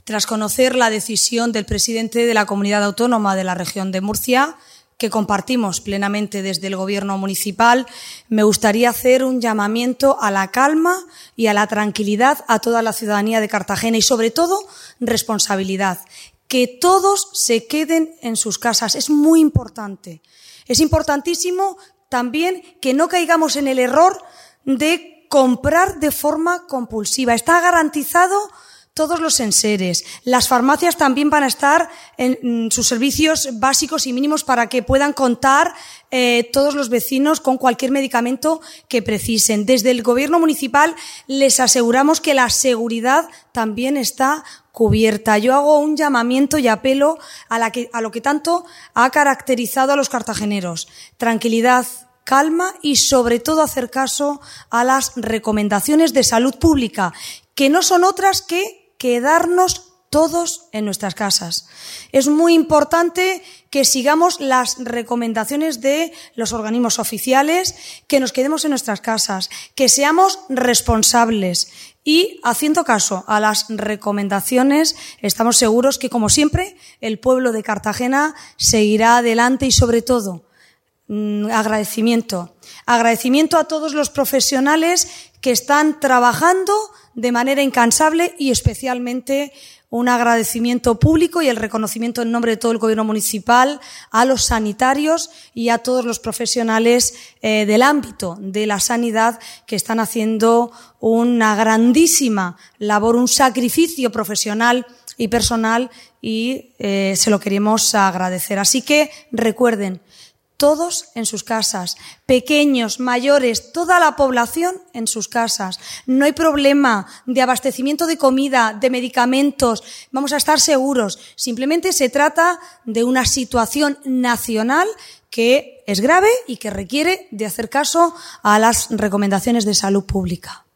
tras conocer la decisión del presidente de la Comunidad Autónoma de la Región de Murcia, que compartimos plenamente desde el Gobierno municipal, me gustaría hacer un llamamiento a la calma y a la tranquilidad a toda la ciudadanía de Cartagena y, sobre todo, responsabilidad. Que todos se queden en sus casas. Es muy importante. Es importantísimo también que no caigamos en el error de comprar de forma compulsiva. Está garantizado todos los enseres. Las farmacias también van a estar en sus servicios básicos y mínimos para que puedan contar todos los vecinos con cualquier medicamento que precisen. Desde el Gobierno municipal les aseguramos que la seguridad también está cubierta. Yo hago un llamamiento y apelo a lo que tanto ha caracterizado a los cartageneros. Tranquilidad, calma y, sobre todo, hacer caso a las recomendaciones de salud pública, que no son otras que quedarnos todos en nuestras casas. Es muy importante que sigamos las recomendaciones de los organismos oficiales, que nos quedemos en nuestras casas, que seamos responsables y, haciendo caso a las recomendaciones, estamos seguros que, como siempre, el pueblo de Cartagena seguirá adelante y, sobre todo, agradecimiento a todos los profesionales que están trabajando de manera incansable y especialmente un agradecimiento público y el reconocimiento en nombre de todo el Gobierno municipal a los sanitarios y a todos los profesionales del ámbito de la sanidad que están haciendo una grandísima labor, un sacrificio profesional y personal y se lo queremos agradecer. Así que recuerden, todos en sus casas, pequeños, mayores, toda la población en sus casas. No hay problema de abastecimiento de comida, de medicamentos, vamos a estar seguros. Simplemente se trata de una situación nacional que es grave y que requiere de hacer caso a las recomendaciones de salud pública.